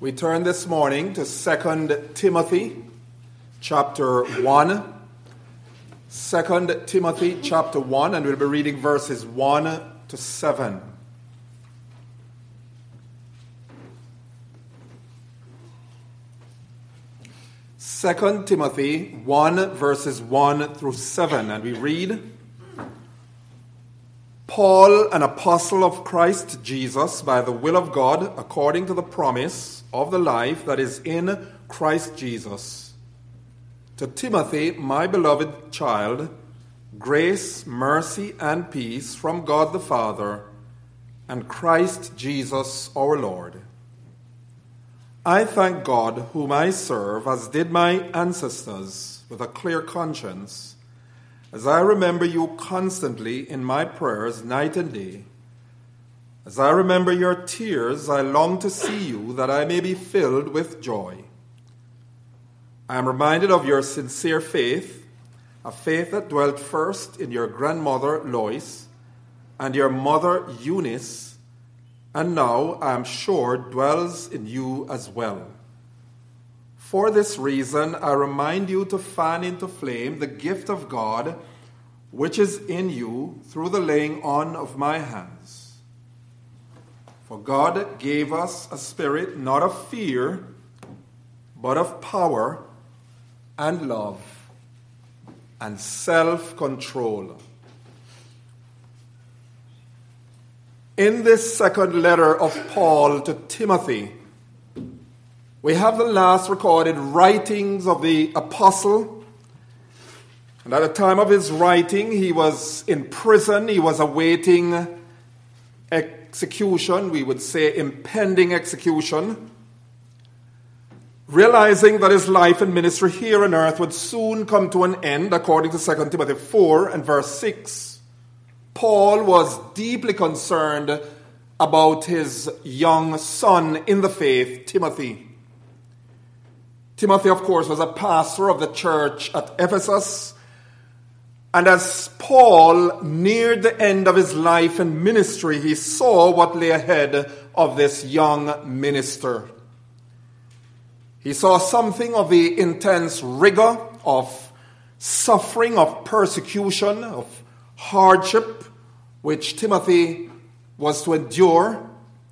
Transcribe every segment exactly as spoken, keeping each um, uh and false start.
We turn this morning to Second Timothy chapter one. Second Timothy chapter one, and we'll be reading verses one to seven. Second Timothy one, verses one through seven, and we read, Paul, an apostle of Christ Jesus, by the will of God, according to the promise of the life that is in Christ Jesus. To Timothy, my beloved child, grace, mercy, and peace from God the Father and Christ Jesus our Lord. I thank God, whom I serve, as did my ancestors, with a clear conscience, as I remember you constantly in my prayers night and day. As I remember your tears, I long to see you, that I may be filled with joy. I am reminded of your sincere faith, a faith that dwelt first in your grandmother Lois and your mother Eunice, and now, I am sure, dwells in you as well. For this reason, I remind you to fan into flame the gift of God, which is in you through the laying on of my hands. For God gave us a spirit not of fear, but of power and love and self-control. In this second letter of Paul to Timothy, we have the last recorded writings of the apostle. And at the time of his writing, he was in prison. He was awaiting execution, we would say impending execution, realizing that his life and ministry here on earth would soon come to an end, according to Second Timothy four and verse six. Paul was deeply concerned about his young son in the faith, Timothy. Timothy, of course, was a pastor of the church at Ephesus. And as Paul neared the end of his life and ministry, he saw what lay ahead of this young minister. He saw something of the intense rigor of suffering, of persecution, of hardship, which Timothy was to endure.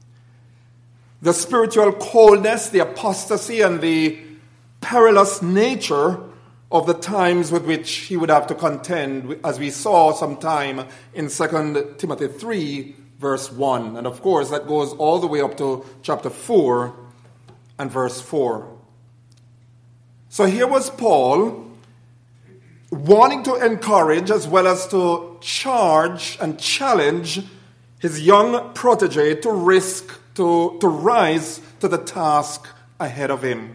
The spiritual coldness, the apostasy, and the perilous nature of the times with which he would have to contend, as we saw sometime in Second Timothy three, verse one. And of course, that goes all the way up to chapter four and verse four. So here was Paul wanting to encourage as well as to charge and challenge his young protege to risk, to, to rise to the task ahead of him.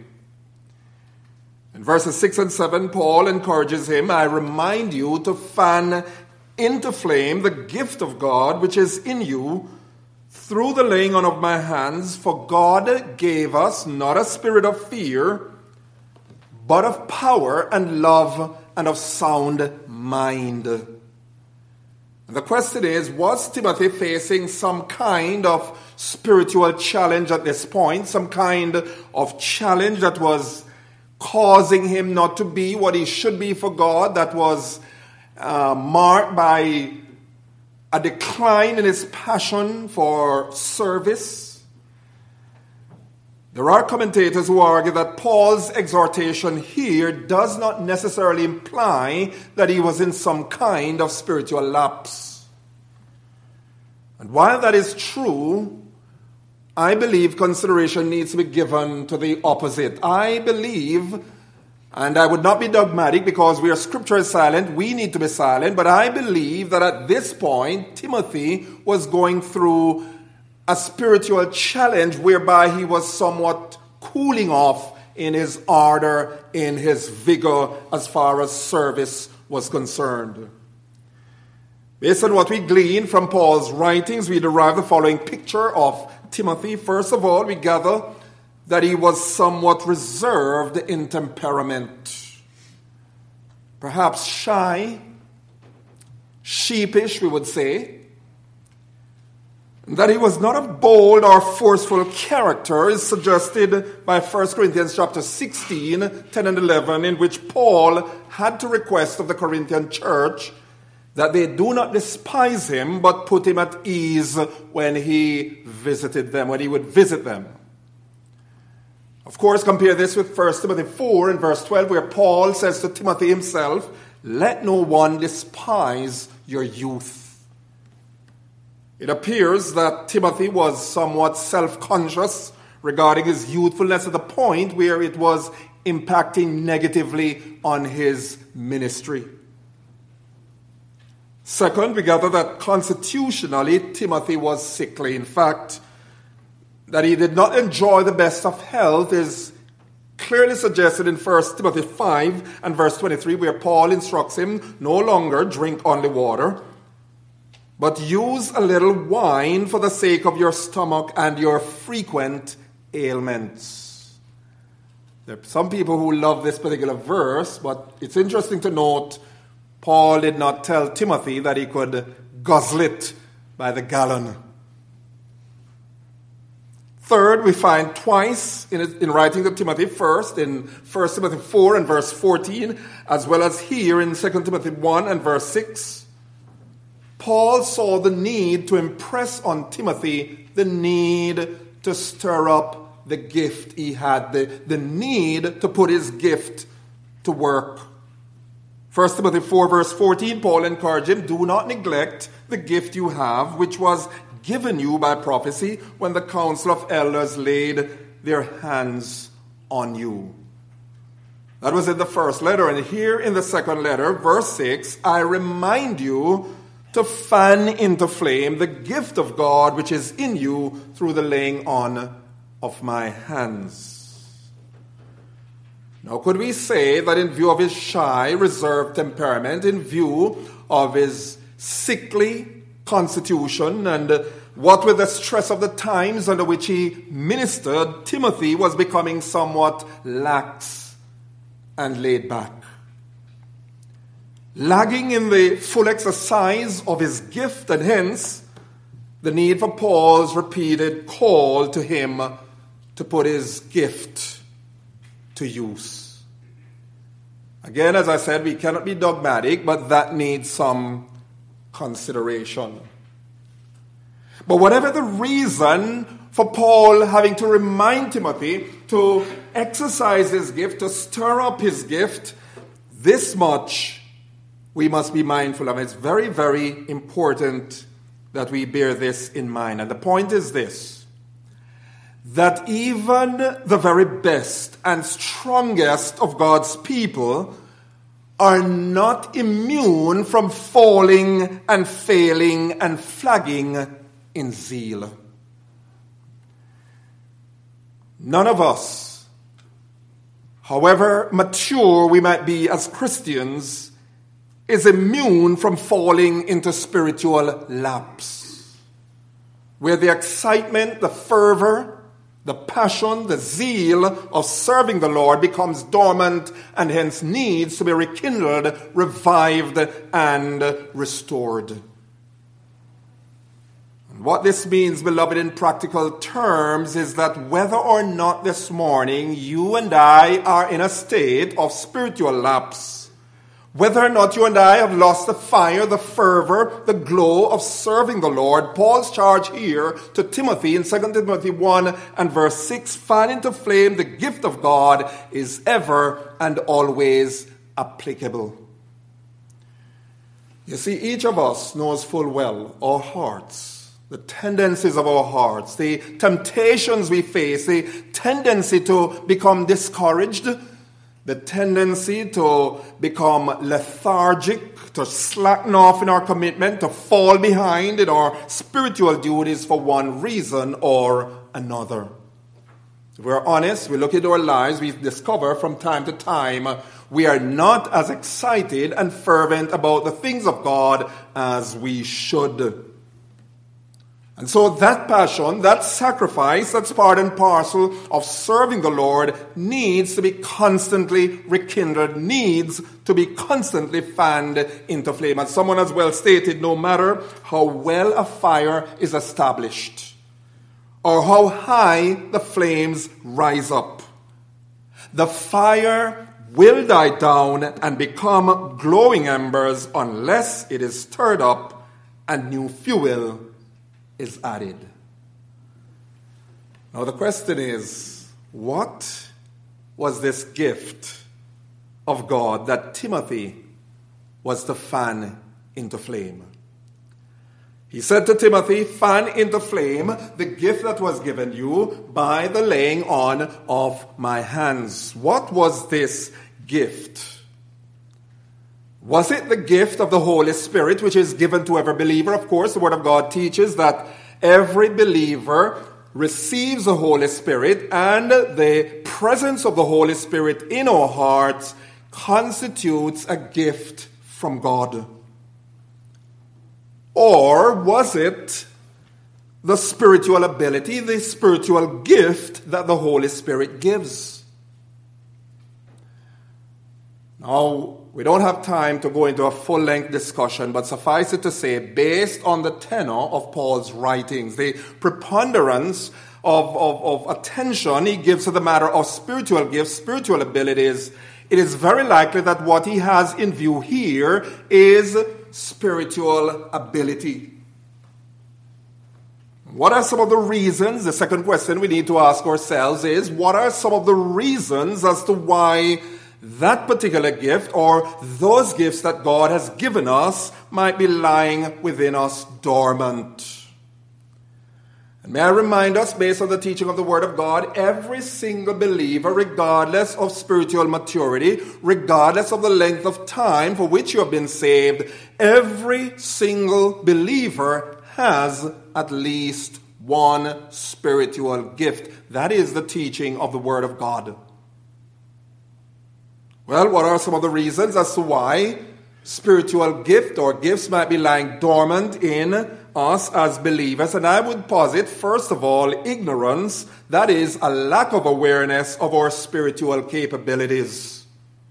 In verses six and seven, Paul encourages him, I remind you to fan into flame the gift of God which is in you through the laying on of my hands, for God gave us not a spirit of fear, but of power and love and of sound mind. And the question is, was Timothy facing some kind of spiritual challenge at this point? Some kind of challenge that was causing him not to be what he should be for God, that was uh, marked by a decline in his passion for service? There are commentators who argue that Paul's exhortation here does not necessarily imply that he was in some kind of spiritual lapse. And while that is true, I believe consideration needs to be given to the opposite. I believe, and I would not be dogmatic because we are scripture silent, we need to be silent, but I believe that at this point, Timothy was going through a spiritual challenge whereby he was somewhat cooling off in his ardor, in his vigor as far as service was concerned. Based on what we glean from Paul's writings, we derive the following picture of Timothy. First of all, we gather that he was somewhat reserved in temperament. Perhaps shy, sheepish, we would say. That he was not a bold or forceful character is suggested by First Corinthians chapter sixteen, ten and eleven, in which Paul had to request of the Corinthian church that they do not despise him, but put him at ease when he visited them, when he would visit them. Of course, compare this with First Timothy four and verse twelve, where Paul says to Timothy himself, "Let no one despise your youth." It appears that Timothy was somewhat self-conscious regarding his youthfulness to the point where it was impacting negatively on his ministry. Second, we gather that constitutionally Timothy was sickly. In fact, that he did not enjoy the best of health is clearly suggested in First Timothy five and verse twenty-three, where Paul instructs him, "No longer drink only water, but use a little wine for the sake of your stomach and your frequent ailments." There are some people who love this particular verse, but it's interesting to note Paul did not tell Timothy that he could guzzle it by the gallon. Third, we find twice in, in writing to Timothy, first in First Timothy four and verse fourteen, as well as here in Second Timothy one and verse six, Paul saw the need to impress on Timothy the need to stir up the gift he had, the, the need to put his gift to work. First Timothy four verse fourteen, Paul encouraged him, "Do not neglect the gift you have, which was given you by prophecy when the council of elders laid their hands on you." That was in the first letter. And here in the second letter, verse six, "I remind you to fan into flame the gift of God which is in you through the laying on of my hands." Now, could we say that in view of his shy, reserved temperament, in view of his sickly constitution, and what with the stress of the times under which he ministered, Timothy was becoming somewhat lax and laid back, lagging in the full exercise of his gift, and hence the need for Paul's repeated call to him to put his gift to use. Again, as I said, we cannot be dogmatic, but that needs some consideration. But whatever the reason for Paul having to remind Timothy to exercise his gift, to stir up his gift, this much we must be mindful of. It's very, very important that we bear this in mind. And the point is this, that even the very best and strongest of God's people are not immune from falling and failing and flagging in zeal. None of us, however mature we might be as Christians, is immune from falling into spiritual lapse, where the excitement, the fervor, the passion, the zeal of serving the Lord becomes dormant and hence needs to be rekindled, revived, and restored. And what this means, beloved, in practical terms, is that whether or not this morning you and I are in a state of spiritual lapse, whether or not you and I have lost the fire, the fervor, the glow of serving the Lord, Paul's charge here to Timothy in Second Timothy one and verse six, fan into flame the gift of God, is ever and always applicable. You see, each of us knows full well our hearts, the tendencies of our hearts, the temptations we face, the tendency to become discouraged, the tendency to become lethargic, to slacken off in our commitment, to fall behind in our spiritual duties for one reason or another. If we're honest, we look into our lives, we discover from time to time we are not as excited and fervent about the things of God as we should. And so that passion, that sacrifice, that's part and parcel of serving the Lord, needs to be constantly rekindled, needs to be constantly fanned into flame. And someone has well stated, no matter how well a fire is established, or how high the flames rise up, the fire will die down and become glowing embers unless it is stirred up and new fuel is added. Now the question is, what was this gift of God that Timothy was to fan into flame? He said to Timothy, fan into flame the gift that was given you by the laying on of my hands. What was this gift? Was it the gift of the Holy Spirit, which is given to every believer? Of course, the Word of God teaches that every believer receives the Holy Spirit, and the presence of the Holy Spirit in our hearts constitutes a gift from God. Or was it the spiritual ability, the spiritual gift that the Holy Spirit gives? Now, we don't have time to go into a full-length discussion, but suffice it to say, based on the tenor of Paul's writings, the preponderance of, of, of attention he gives to the matter of spiritual gifts, spiritual abilities, it is very likely that what he has in view here is spiritual ability. What are some of the reasons? The second question we need to ask ourselves is, what are some of the reasons as to why that particular gift or those gifts that God has given us might be lying within us dormant? And may I remind us, based on the teaching of the Word of God, every single believer, regardless of spiritual maturity, regardless of the length of time for which you have been saved, every single believer has at least one spiritual gift. That is the teaching of the Word of God. Well, what are some of the reasons as to why spiritual gift or gifts might be lying dormant in us as believers? And I would posit, first of all, ignorance, that is, a lack of awareness of our spiritual capabilities.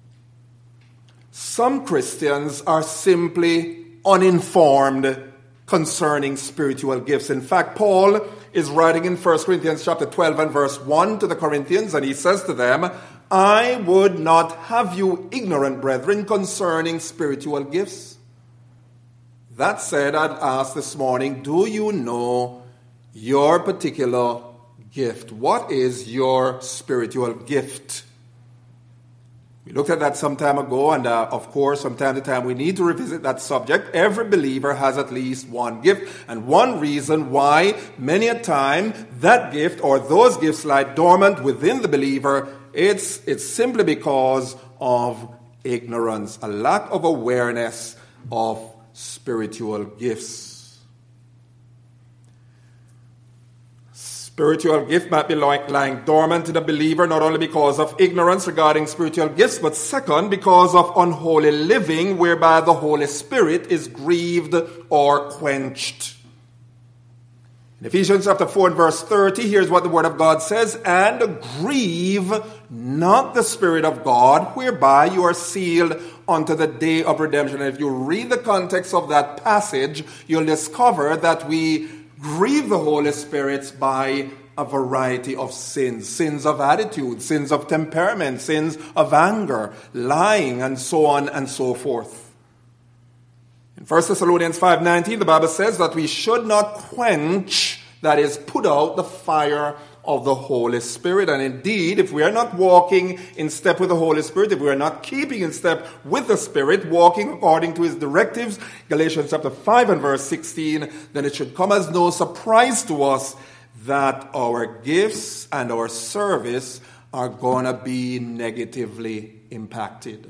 Some Christians are simply uninformed concerning spiritual gifts. In fact, Paul is writing in First Corinthians chapter twelve and verse one to the Corinthians, and he says to them, I would not have you ignorant, brethren, concerning spiritual gifts. That said, I'd ask this morning, do you know your particular gift? What is your spiritual gift? We looked at that some time ago, and uh, of course, from time to time, we need to revisit that subject. Every believer has at least one gift, and one reason why many a time that gift or those gifts lie dormant within the believer, it's, it's simply because of ignorance, a lack of awareness of spiritual gifts. Spiritual gift might be lying dormant in a believer, not only because of ignorance regarding spiritual gifts, but second, because of unholy living, whereby the Holy Spirit is grieved or quenched. In Ephesians chapter four and verse thirty, here's what the Word of God says, and grieve not the Spirit of God, whereby you are sealed unto the day of redemption. And if you read the context of that passage, you'll discover that we grieve the Holy Spirit by a variety of sins. Sins of attitude, sins of temperament, sins of anger, lying, and so on and so forth. In First Thessalonians five nineteen, the Bible says that we should not quench, that is, put out the fire of the Holy Spirit. And indeed, if we are not walking in step with the Holy Spirit, if we are not keeping in step with the Spirit, walking according to His directives, Galatians chapter five and verse sixteen, then it should come as no surprise to us that our gifts and our service are going to be negatively impacted.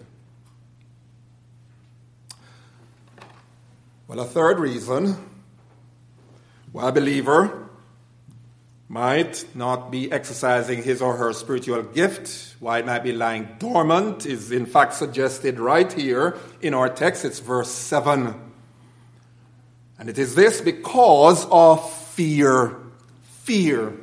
Well, a third reason why a believer might not be exercising his or her spiritual gift, why it might be lying dormant, is in fact suggested right here in our text. It's verse seven. And it is this: because of fear. Fear.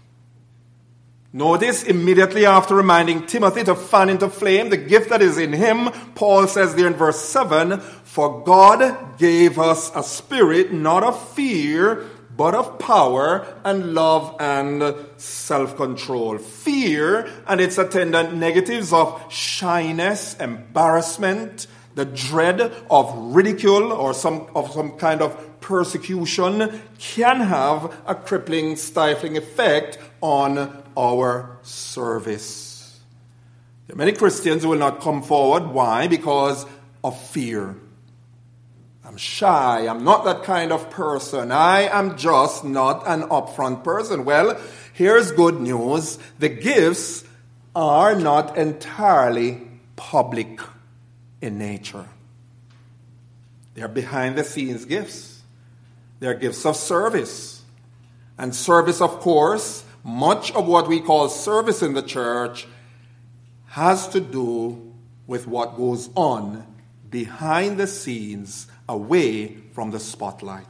Notice immediately after reminding Timothy to fan into flame the gift that is in him, Paul says there in verse seven, for God gave us a spirit not of fear, but of power and love and self-control. Fear and its attendant negatives of shyness, embarrassment, the dread of ridicule or some of some kind of persecution can have a crippling, stifling effect on our service. There are many Christians who will not come forward. Why? Because of fear. I'm shy. I'm not that kind of person. I am just not an upfront person. Well, here's good news. The gifts are not entirely public in nature. They are behind the scenes gifts. They are gifts of service. And service, of course, much of what we call service in the church has to do with what goes on behind the scenes, away from the spotlight.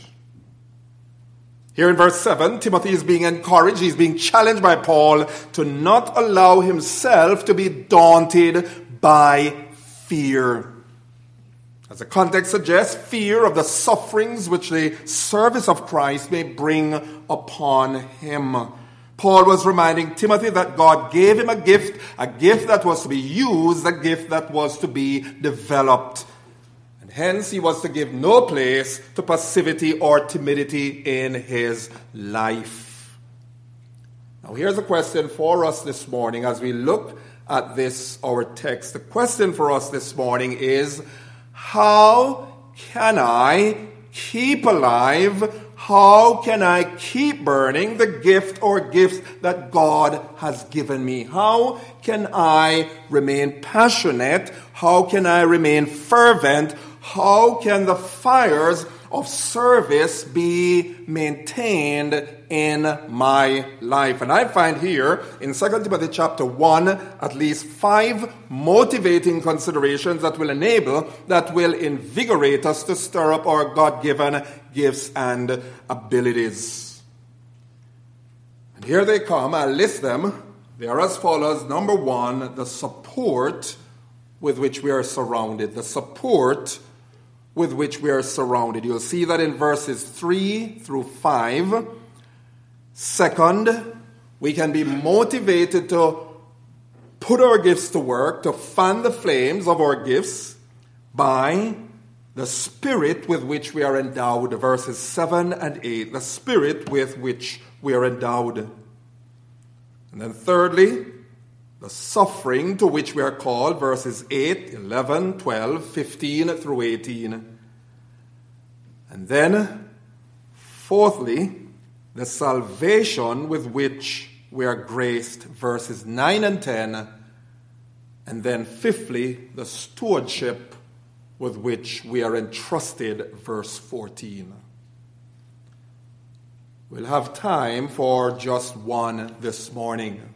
Here in verse seven, Timothy is being encouraged, he's being challenged by Paul to not allow himself to be daunted by fear. As the context suggests, fear of the sufferings which the service of Christ may bring upon him. Paul was reminding Timothy that God gave him a gift, a gift that was to be used, a gift that was to be developed. And hence he was to give no place to passivity or timidity in his life. Now here's a question for us this morning as we look at this, our text. The question for us this morning is, how can I keep alive, how can I keep burning the gift or gifts that God has given me? How can I remain passionate? How can I remain fervent? How can the fires of service be maintained in my life? And I find here in Second Timothy chapter one at least five motivating considerations that will enable, that will invigorate us to stir up our God-given gifts and abilities. And here they come. I'll list them. They are as follows. Number one, the support with which we are surrounded. The support with which we are surrounded. You'll see that in verses three through five. Second, we can be motivated to put our gifts to work, to fan the flames of our gifts by the spirit with which we are endowed. Verses seven and eight. The spirit with which we are endowed. And then thirdly, the suffering to which we are called, verses eight, eleven, twelve, fifteen through eighteen. And then, fourthly, the salvation with which we are graced, verses nine and ten. And then, fifthly, the stewardship with which we are entrusted, verse fourteen. We'll have time for just one this morning.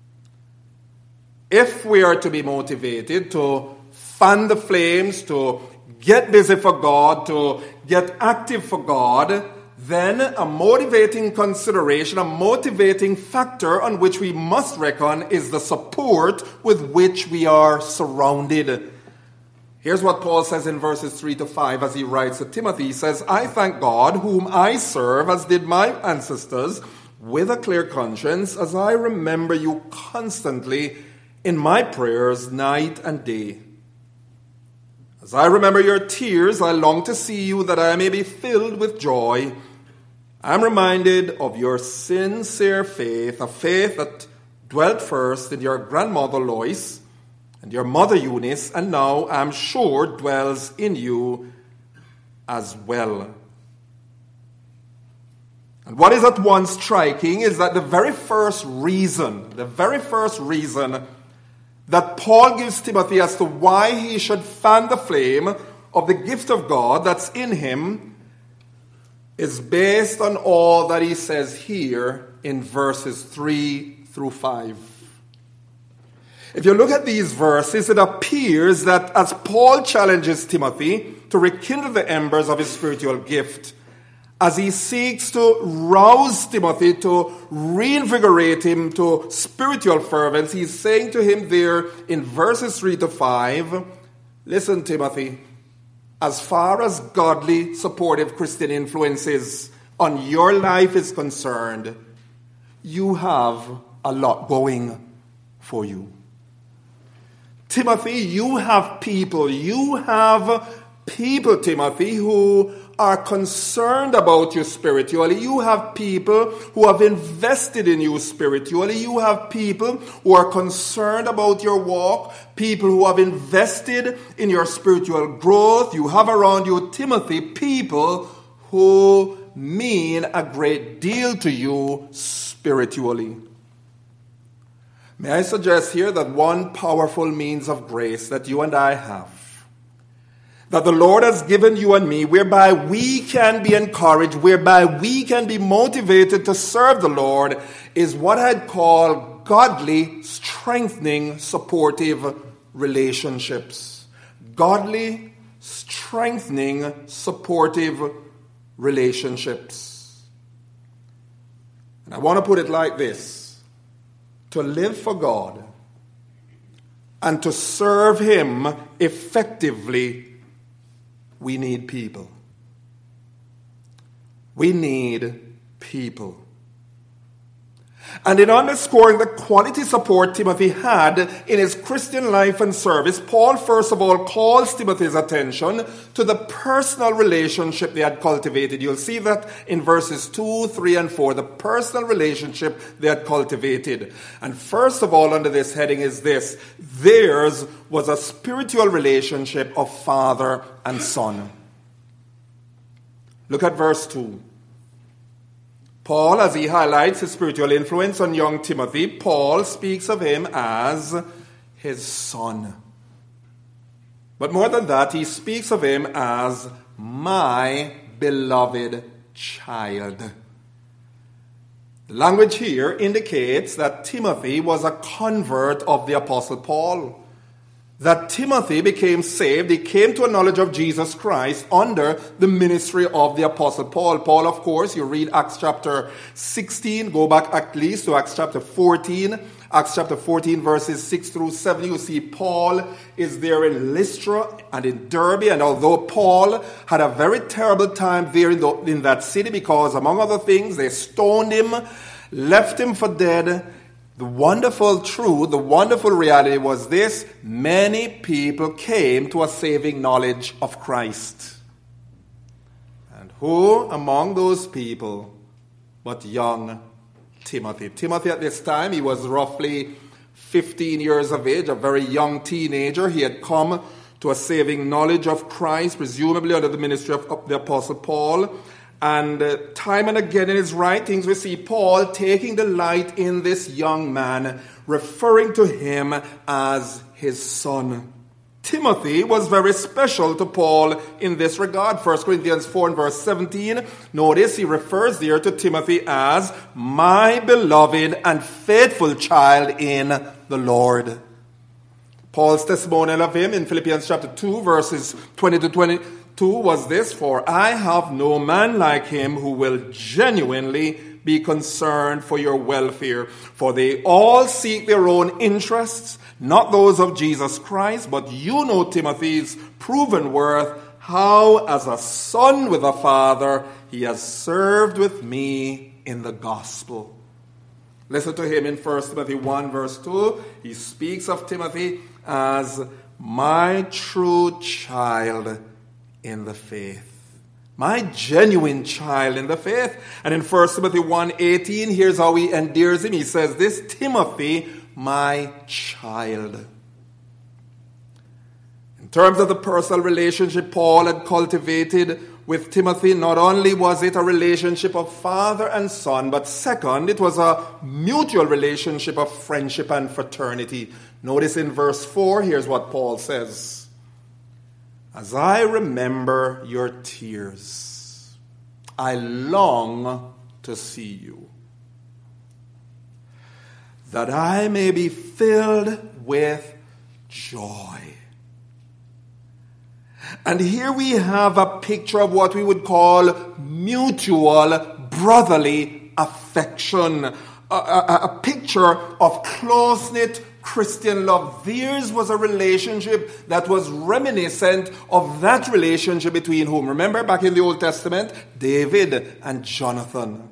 If we are to be motivated to fan the flames, to get busy for God, to get active for God, then a motivating consideration, a motivating factor on which we must reckon is the support with which we are surrounded. Here's what Paul says in verses three to five as he writes to Timothy. He says, I thank God whom I serve, as did my ancestors, with a clear conscience, as I remember you constantly in my prayers night and day. As I remember your tears, I long to see you that I may be filled with joy. I am reminded of your sincere faith, a faith that dwelt first in your grandmother Lois and your mother Eunice, and now I am sure dwells in you as well. And what is at once striking is that the very first reason, the very first reason that Paul gives Timothy as to why he should fan the flame of the gift of God that's in him is based on all that he says here in verses three through five. If you look at these verses, it appears that as Paul challenges Timothy to rekindle the embers of his spiritual gift, as he seeks to rouse Timothy, to reinvigorate him to spiritual fervence, he's saying to him there in verses three to five, listen, Timothy, as far as godly, supportive Christian influences on your life is concerned, you have a lot going for you. Timothy, you have people, you have people, Timothy, who are concerned about you spiritually. You have people who have invested in you spiritually. You have people who are concerned about your walk, people who have invested in your spiritual growth. You have around you, Timothy, people who mean a great deal to you spiritually. May I suggest here that one powerful means of grace that you and I have, that the Lord has given you and me, whereby we can be encouraged, whereby we can be motivated to serve the Lord, is what I'd call godly, strengthening, supportive relationships. Godly, strengthening, supportive relationships. And I want to put it like this: to live for God and to serve Him effectively, we need people. We need people. And in underscoring the quality support Timothy had in his Christian life and service, Paul first of all calls Timothy's attention to the personal relationship they had cultivated. You'll see that in verses two, three, and four, the personal relationship they had cultivated. And first of all, under this heading is this: theirs was a spiritual relationship of father and son. Look at verse two. Paul, as he highlights his spiritual influence on young Timothy, Paul speaks of him as his son. But more than that, he speaks of him as my beloved child. The language here indicates that Timothy was a convert of the Apostle Paul. That Timothy became saved, he came to a knowledge of Jesus Christ under the ministry of the Apostle Paul. Paul, of course, you read Acts chapter sixteen, go back at least to Acts chapter fourteen. Acts chapter fourteen, verses six through seven, you see Paul is there in Lystra and in Derbe. And although Paul had a very terrible time there in, the, in that city, because among other things, they stoned him, left him for dead, the wonderful truth, the wonderful reality was this: many people came to a saving knowledge of Christ. And who among those people but young Timothy? Timothy at this time, he was roughly fifteen years of age, a very young teenager. He had come to a saving knowledge of Christ, presumably under the ministry of, of the Apostle Paul. And uh, time and again in his writings, we see Paul taking delight in this young man, referring to him as his son. Timothy was very special to Paul in this regard. First Corinthians four and verse seventeen, notice he refers there to Timothy as my beloved and faithful child in the Lord. Paul's testimonial of him in Philippians chapter two, verses twenty to twenty-two was this: for I have no man like him who will genuinely be concerned for your welfare. For they all seek their own interests, not those of Jesus Christ. But you know Timothy's proven worth, how as a son with a father he has served with me in the gospel. Listen to him in First Timothy one verse two. He speaks of Timothy as my true child in the faith. My genuine child in the faith. And in First Timothy one eighteen, here's how he endears him. He says this: Timothy, my child. In terms of the personal relationship Paul had cultivated with Timothy, not only was it a relationship of father and son, but second, it was a mutual relationship of friendship and fraternity. Notice in verse four, here's what Paul says: as I remember your tears, I long to see you, that I may be filled with joy. And here we have a picture of what we would call mutual brotherly affection. A, a, a picture of close-knit Christian love. Theirs was a relationship that was reminiscent of that relationship between whom? Remember back in the Old Testament, David and Jonathan.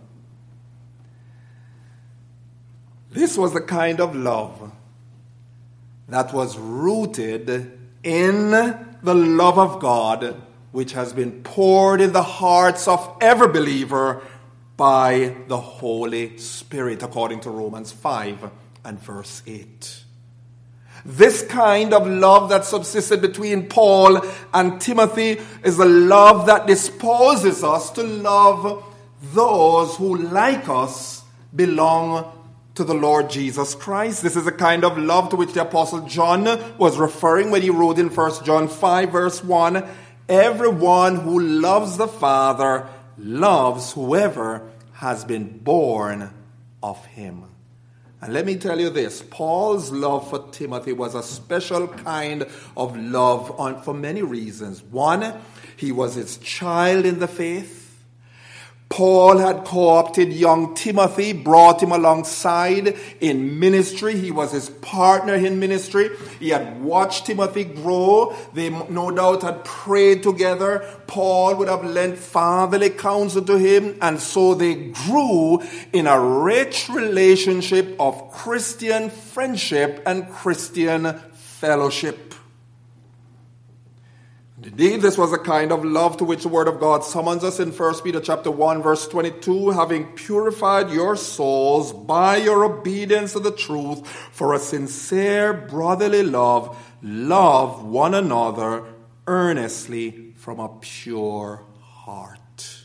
This was the kind of love that was rooted in the love of God, which has been poured in the hearts of every believer by the Holy Spirit, according to Romans five and verse eight. This kind of love that subsisted between Paul and Timothy is a love that disposes us to love those who, like us, belong to the Lord Jesus Christ. This is the kind of love to which the Apostle John was referring when he wrote in First John five verse one, everyone who loves the Father loves whoever has been born of him. And let me tell you this, Paul's love for Timothy was a special kind of love on, for many reasons. One, he was his child in the faith. Paul had co-opted young Timothy, brought him alongside in ministry. He was his partner in ministry. He had watched Timothy grow. They no doubt had prayed together. Paul would have lent fatherly counsel to him. And so they grew in a rich relationship of Christian friendship and Christian fellowship. Indeed, this was a kind of love to which the Word of God summons us in First Peter chapter one, verse twenty-two, having purified your souls by your obedience to the truth for a sincere brotherly love, love one another earnestly from a pure heart.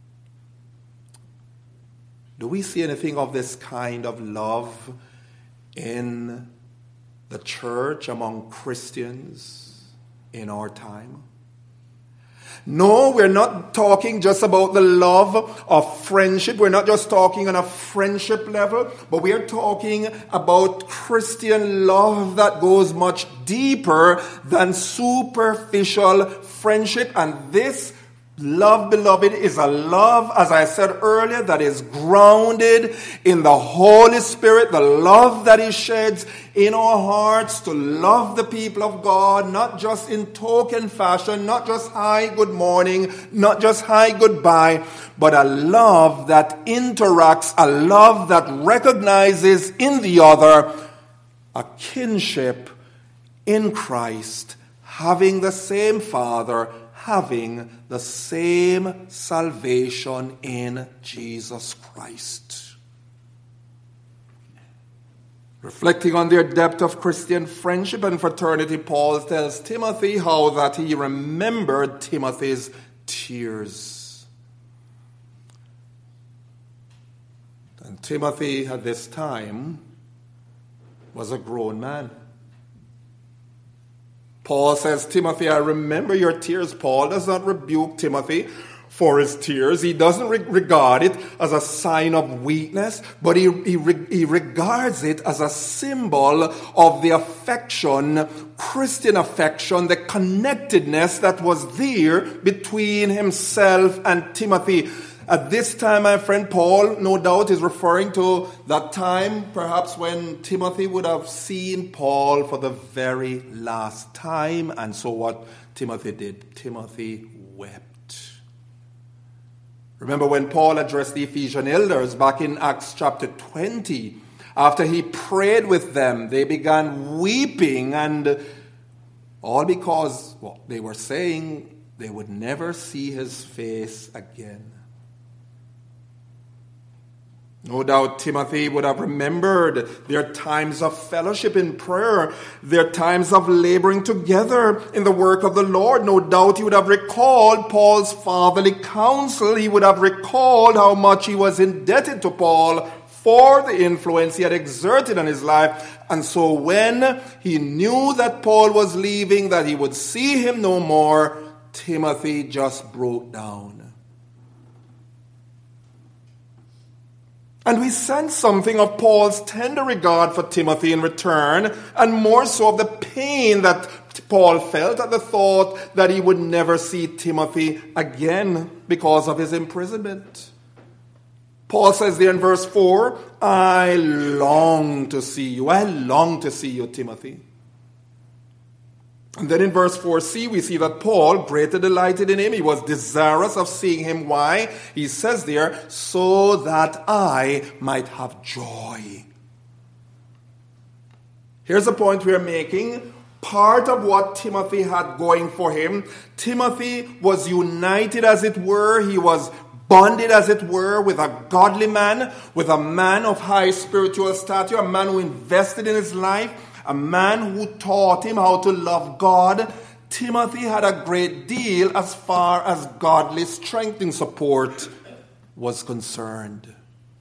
Do we see anything of this kind of love in the church among Christians in our time? No, we're not talking just about the love of friendship. We're not just talking on a friendship level, but we are talking about Christian love that goes much deeper than superficial friendship. And this love, beloved, is a love, as I said earlier, that is grounded in the Holy Spirit, the love that He sheds in our hearts to love the people of God, not just in token fashion, not just hi, good morning, not just hi, goodbye, but a love that interacts, a love that recognizes in the other a kinship in Christ, having the same Father, having the same salvation in Jesus Christ. Reflecting on their depth of Christian friendship and fraternity, Paul tells Timothy how that he remembered Timothy's tears. And Timothy at this time was a grown man. Paul says, Timothy, I remember your tears. Paul does not rebuke Timothy for his tears. He doesn't re- regard it as a sign of weakness, but he, he, re- he regards it as a symbol of the affection, Christian affection, the connectedness that was there between himself and Timothy. At this time, my friend, Paul, no doubt, is referring to that time, perhaps when Timothy would have seen Paul for the very last time. And so what Timothy did, Timothy wept. Remember when Paul addressed the Ephesian elders back in Acts chapter twenty, after he prayed with them, they began weeping, and all because well, they were saying they would never see his face again. No doubt Timothy would have remembered their times of fellowship in prayer, their times of laboring together in the work of the Lord. No doubt he would have recalled Paul's fatherly counsel. He would have recalled how much he was indebted to Paul for the influence he had exerted on his life. And so when he knew that Paul was leaving, that he would see him no more, Timothy just broke down. And we sense something of Paul's tender regard for Timothy in return, and more so of the pain that Paul felt at the thought that he would never see Timothy again because of his imprisonment. Paul says there in verse four, I long to see you. I long to see you, Timothy. And then in verse four c, we see that Paul greatly delighted in him. He was desirous of seeing him. Why? He says there, so that I might have joy. Here's the point we are making. Part of what Timothy had going for him, Timothy was united, as it were. He was bonded, as it were, with a godly man, with a man of high spiritual stature, a man who invested in his life, a man who taught him how to love God. Timothy had a great deal as far as godly strength and support was concerned.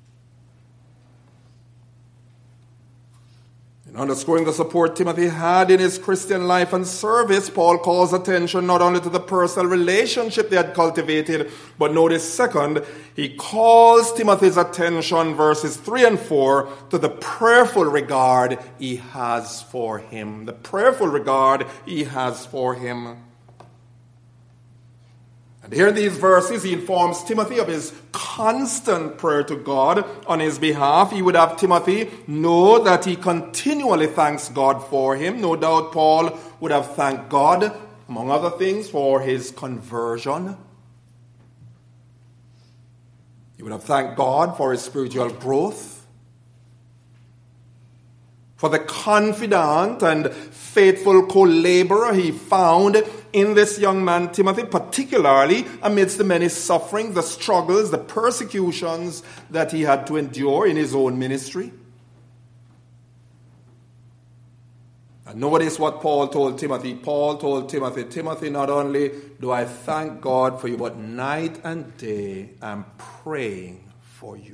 In underscoring the support Timothy had in his Christian life and service, Paul calls attention not only to the personal relationship they had cultivated, but notice second, he calls Timothy's attention, verses three and four, to the prayerful regard he has for him. The prayerful regard he has for him. And here in these verses, he informs Timothy of his constant prayer to God on his behalf. He would have Timothy know that he continually thanks God for him. No doubt Paul would have thanked God, among other things, for his conversion. He would have thanked God for his spiritual growth, for the confidant and faithful co-laborer he found in this young man Timothy, particularly amidst the many sufferings, the struggles, the persecutions that he had to endure in his own ministry. And notice what Paul told Timothy. Paul told Timothy, Timothy, not only do I thank God for you, but night and day I'm praying for you.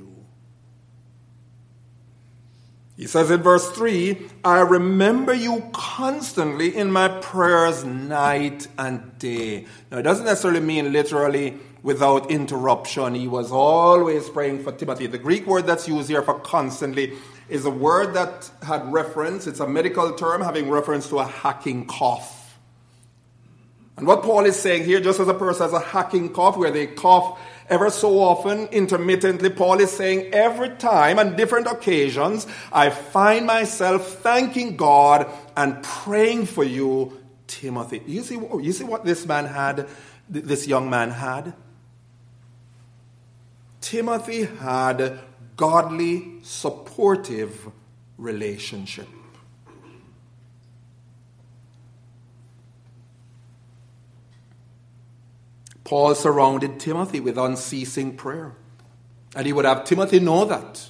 He says in verse three, I remember you constantly in my prayers night and day. Now, it doesn't necessarily mean literally without interruption. He was always praying for Timothy. The Greek word that's used here for constantly is a word that had reference. It's a medical term having reference to a hacking cough. And what Paul is saying here, just as a person has a hacking cough, where they cough ever so often, intermittently, Paul is saying every time on different occasions, I find myself thanking God and praying for you, Timothy. You see, you see what this man had, this young man had? Timothy had godly, supportive relationship. Paul surrounded Timothy with unceasing prayer. And he would have Timothy know that.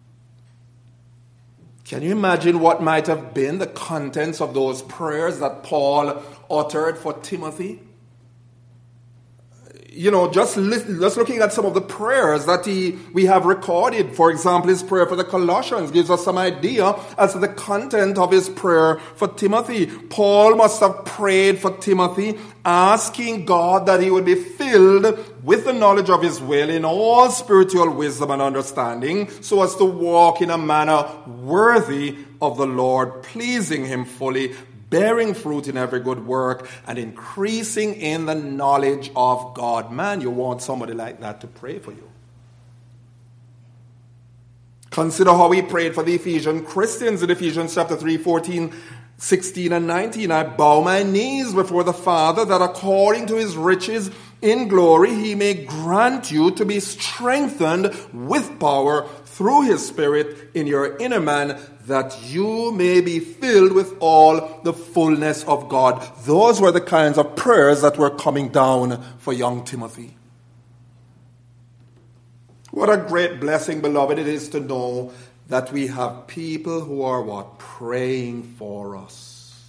Can you imagine what might have been the contents of those prayers that Paul uttered for Timothy? You know, just, just looking at some of the prayers that he we have recorded. For example, his prayer for the Colossians gives us some idea as to the content of his prayer for Timothy. Paul must have prayed for Timothy, asking God that he would be filled with the knowledge of his will in all spiritual wisdom and understanding, so as to walk in a manner worthy of the Lord, pleasing him fully, bearing fruit in every good work, and increasing in the knowledge of God. Man, you want somebody like that to pray for you. Consider how he prayed for the Ephesian Christians in Ephesians chapter three, fourteen, sixteen, and nineteen. I bow my knees before the Father, that according to his riches in glory he may grant you to be strengthened with power through his Spirit in your inner man, that you may be filled with all the fullness of God. Those were the kinds of prayers that were coming down for young Timothy. What a great blessing, beloved, it is to know that we have people who are what? Praying for us.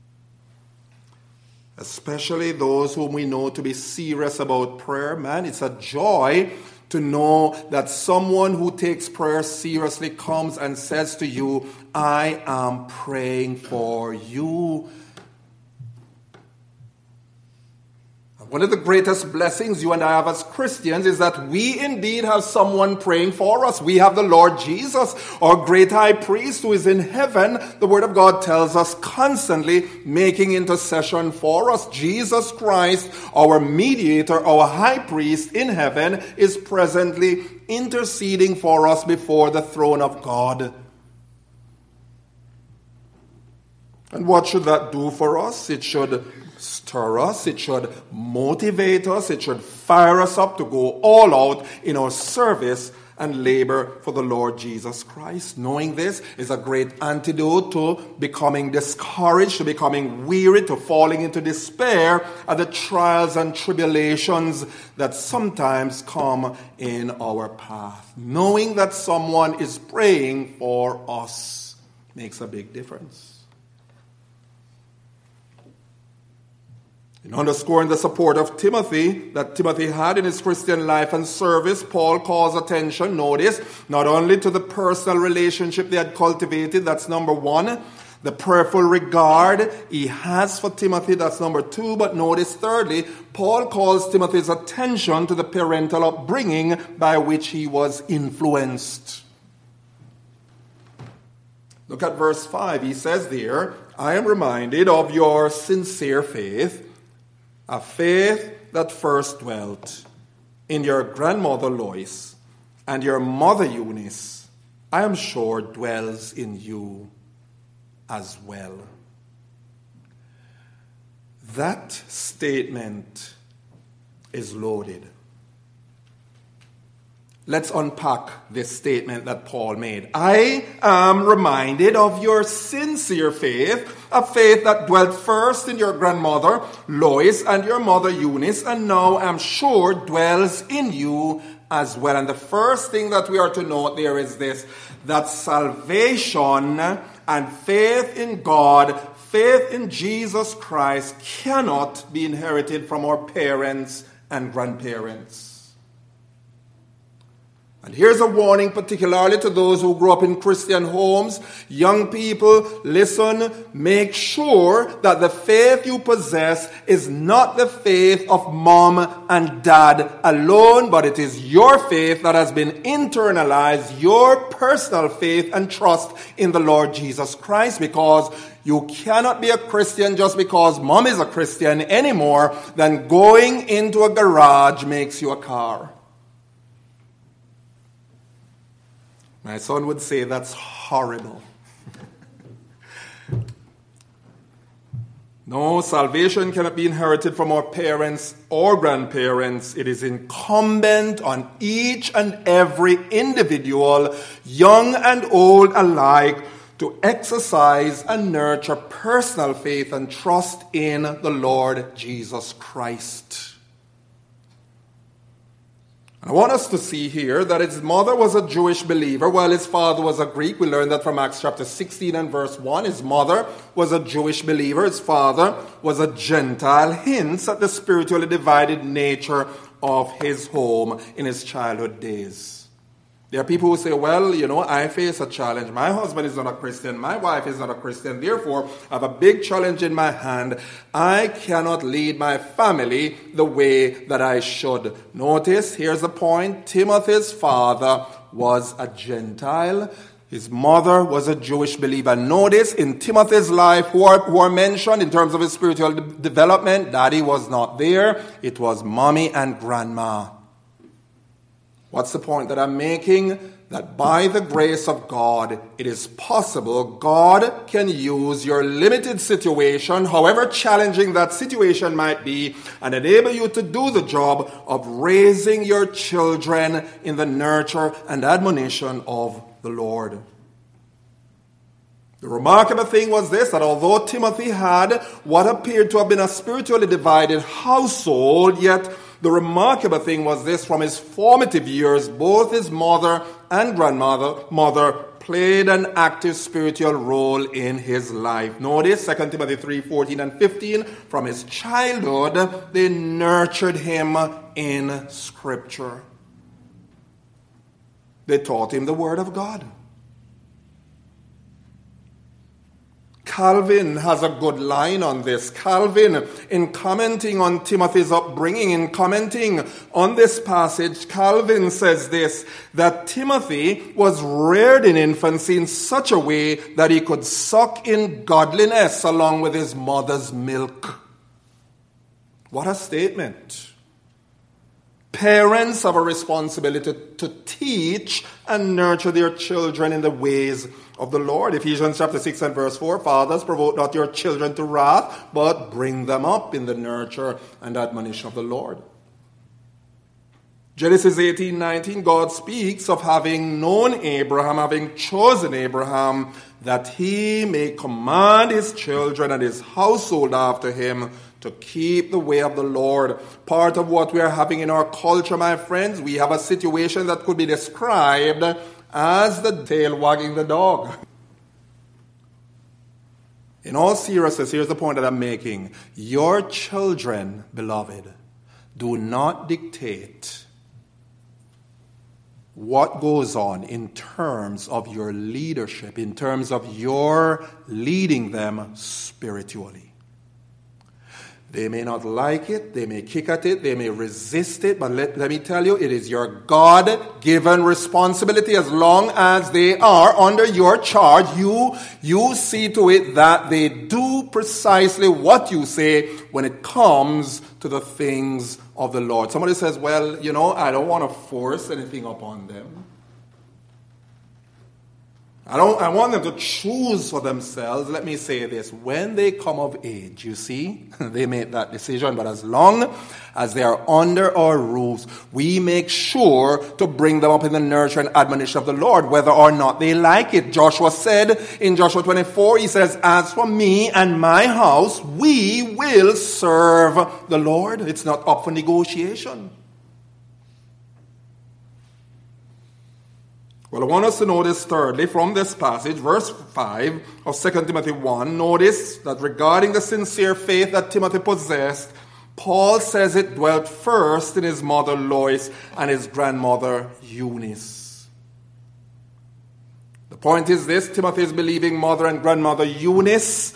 Especially those whom we know to be serious about prayer. Man, it's a joy to know that someone who takes prayer seriously comes and says to you, I am praying for you. One of the greatest blessings you and I have as Christians is that we indeed have someone praying for us. We have the Lord Jesus, our great high priest who is in heaven. The Word of God tells us constantly making intercession for us. Jesus Christ, our mediator, our high priest in heaven, is presently interceding for us before the throne of God. And what should that do for us? It should stir us, it should motivate us, it should fire us up to go all out in our service and labor for the Lord Jesus Christ. Knowing this is a great antidote to becoming discouraged, to becoming weary, to falling into despair at the trials and tribulations that sometimes come in our path. Knowing that someone is praying for us makes a big difference. In underscoring the support of Timothy that Timothy had in his Christian life and service, Paul calls attention, notice, not only to the personal relationship they had cultivated, that's number one, the prayerful regard he has for Timothy, that's number two, but notice thirdly, Paul calls Timothy's attention to the parental upbringing by which he was influenced. Look at verse five. He says there, I am reminded of your sincere faith, a faith that first dwelt in your grandmother Lois and your mother Eunice, I am sure dwells in you as well. That statement is loaded. Let's unpack this statement that Paul made. I am reminded of your sincere faith, a faith that dwelt first in your grandmother, Lois, and your mother, Eunice, and now I'm sure dwells in you as well. And the first thing that we are to note there is this, that salvation and faith in God, faith in Jesus Christ cannot be inherited from our parents and grandparents. And here's a warning particularly to those who grew up in Christian homes. Young people, listen, make sure that the faith you possess is not the faith of mom and dad alone, but it is your faith that has been internalized, your personal faith and trust in the Lord Jesus Christ, because you cannot be a Christian just because mom is a Christian any more than going into a garage makes you a car. My son would say that's horrible. No, salvation cannot be inherited from our parents or grandparents. It is incumbent on each and every individual, young and old alike, to exercise and nurture personal faith and trust in the Lord Jesus Christ. I want us to see here that his mother was a Jewish believer while his father was a Greek. We learned that from Acts chapter sixteen and verse one. His mother was a Jewish believer. His father was a Gentile. Hints at the spiritually divided nature of his home in his childhood days. There are people who say, well, you know, I face a challenge. My husband is not a Christian. My wife is not a Christian. Therefore, I have a big challenge in my hand. I cannot lead my family the way that I should. Notice, here's the point. Timothy's father was a Gentile. His mother was a Jewish believer. Notice, in Timothy's life, who are, who are mentioned in terms of his spiritual de- development, daddy was not there. It was mommy and grandma. What's the point that I'm making? That by the grace of God, it is possible God can use your limited situation, however challenging that situation might be, and enable you to do the job of raising your children in the nurture and admonition of the Lord. The remarkable thing was this, that although Timothy had what appeared to have been a spiritually divided household, yet the remarkable thing was this, from his formative years, both his mother and grandmother mother played an active spiritual role in his life. Notice Second Timothy three, fourteen and fifteen. From his childhood, they nurtured him in Scripture. They taught him the Word of God. Calvin has a good line on this. Calvin, in commenting on Timothy's upbringing, in commenting on this passage, Calvin says this, that Timothy was reared in infancy in such a way that he could suck in godliness along with his mother's milk. What a statement. Parents have a responsibility to teach and nurture their children in the ways of the Lord. Ephesians chapter six and verse four, fathers, provoke not your children to wrath, but bring them up in the nurture and admonition of the Lord. Genesis eighteen nineteen, God speaks of having known Abraham, having chosen Abraham, that he may command his children and his household after him to keep the way of the Lord. Part of what we are having in our culture, my friends, we have a situation that could be described as the tail wagging the dog. In all seriousness, here's the point that I'm making. Your children, beloved, do not dictate what goes on in terms of your leadership, in terms of your leading them spiritually. They may not like it, they may kick at it, they may resist it, but let, let me tell you, it is your God-given responsibility. As long as they are under your charge, you, you see to it that they do precisely what you say when it comes to the things of the Lord. Somebody says, well, you know, I don't want to force anything upon them. I don't. I want them to choose for themselves. Let me say this. When they come of age, you see, they make that decision. But as long as they are under our roofs, we make sure to bring them up in the nurture and admonition of the Lord, whether or not they like it. Joshua said in Joshua twenty-four, he says, as for me and my house, we will serve the Lord. It's not up for negotiation. Well, I want us to notice thirdly from this passage, verse five of Second Timothy one, notice that regarding the sincere faith that Timothy possessed, Paul says it dwelt first in his mother Lois and his grandmother Eunice. The point is this, Timothy's believing mother and grandmother Eunice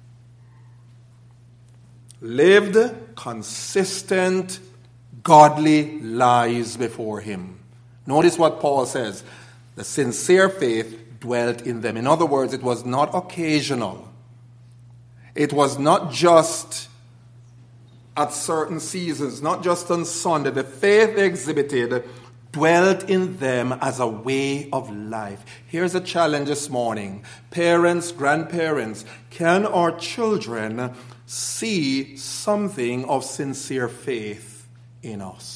lived consistent, godly lives before him. Notice what Paul says. The sincere faith dwelt in them. In other words, it was not occasional. It was not just at certain seasons, not just on Sunday. The faith they exhibited dwelt in them as a way of life. Here's a challenge this morning. Parents, grandparents, can our children see something of sincere faith in us?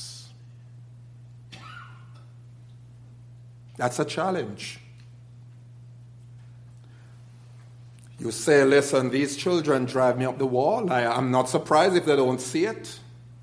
That's a challenge. You say, listen, these children drive me up the wall. I, I'm not surprised if they don't see it.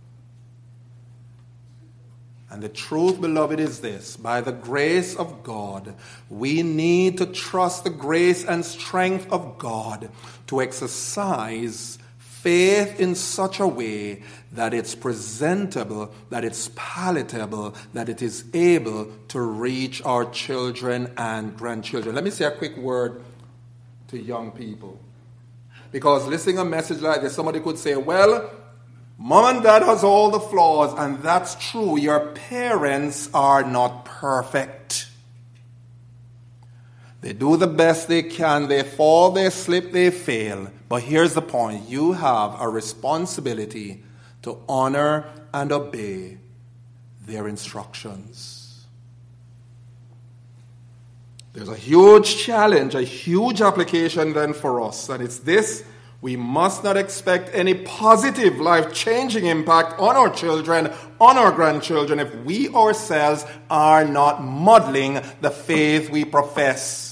And the truth, beloved, is this. By the grace of God, we need to trust the grace and strength of God to exercise faith in such a way that it's presentable, that it's palatable, that it is able to reach our children and grandchildren. Let me say a quick word to young people. Because listening to a message like this, somebody could say, well, mom and dad has all the flaws, and that's true. Your parents are not perfect. They do the best they can. They fall, they slip, they fail. But here's the point. You have a responsibility to honor and obey their instructions. There's a huge challenge, a huge application then for us. And it's this. We must not expect any positive, life-changing impact on our children, on our grandchildren, if we ourselves are not modeling the faith we profess.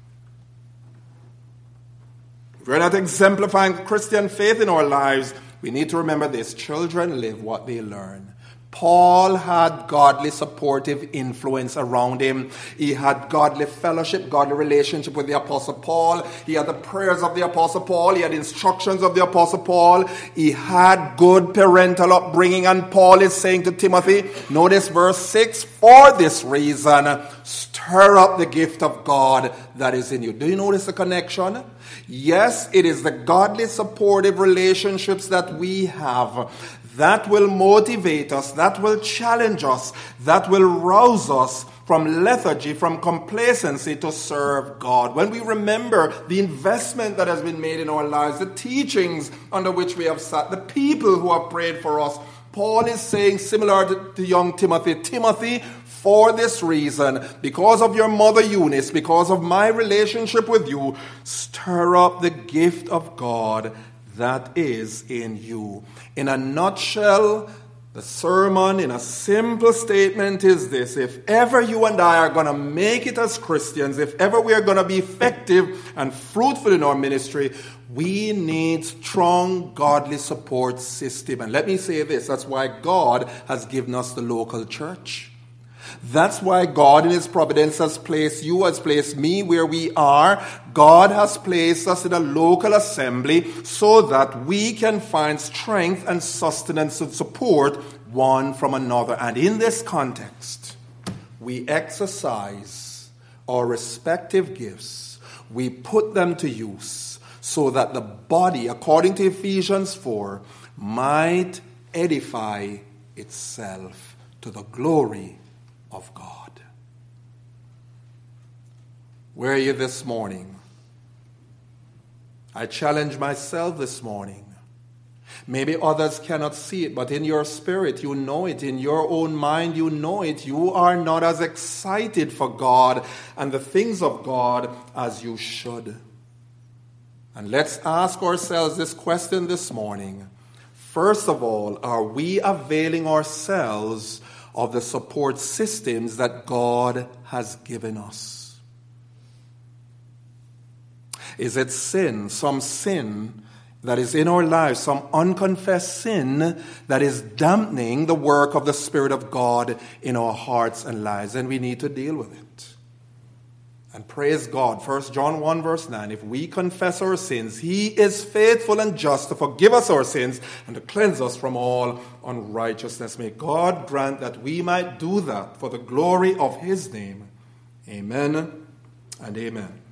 If we're not exemplifying Christian faith in our lives, we need to remember this. Children live what they learn. Paul had godly supportive influence around him. He had godly fellowship, godly relationship with the Apostle Paul. He had the prayers of the Apostle Paul. He had instructions of the Apostle Paul. He had good parental upbringing. And Paul is saying to Timothy, notice verse six, for this reason, stir up the gift of God that is in you. Do you notice the connection? Yes, it is the godly supportive relationships that we have that will motivate us, that will challenge us, that will rouse us from lethargy, from complacency to serve God. When we remember the investment that has been made in our lives, the teachings under which we have sat, the people who have prayed for us, Paul is saying, similar to, to young Timothy, Timothy, for this reason, because of your mother Eunice, because of my relationship with you, stir up the gift of God that is in you. In a nutshell, the sermon in a simple statement is this: if ever you and I are going to make it as Christians, if ever we are going to be effective and fruitful in our ministry, we need strong godly support system. And let me say this, that's why God has given us the local church. That's why God in His providence has placed you, has placed me where we are. God has placed us in a local assembly so that we can find strength and sustenance and support one from another. And in this context, we exercise our respective gifts. We put them to use so that the body, according to Ephesians four, might edify itself to the glory of God. Where are you this morning? I challenge myself this morning. Maybe others cannot see it, but in your spirit you know it. In your own mind you know it. You are not as excited for God and the things of God as you should. And let's ask ourselves this question this morning. First of all, are we availing ourselves of the support systems that God has given us? Is it sin, some sin that is in our lives, some unconfessed sin that is dampening the work of the Spirit of God in our hearts and lives? And we need to deal with it. And praise God, First John one verse nine, if we confess our sins, He is faithful and just to forgive us our sins and to cleanse us from all unrighteousness. May God grant that we might do that for the glory of His name. Amen and amen.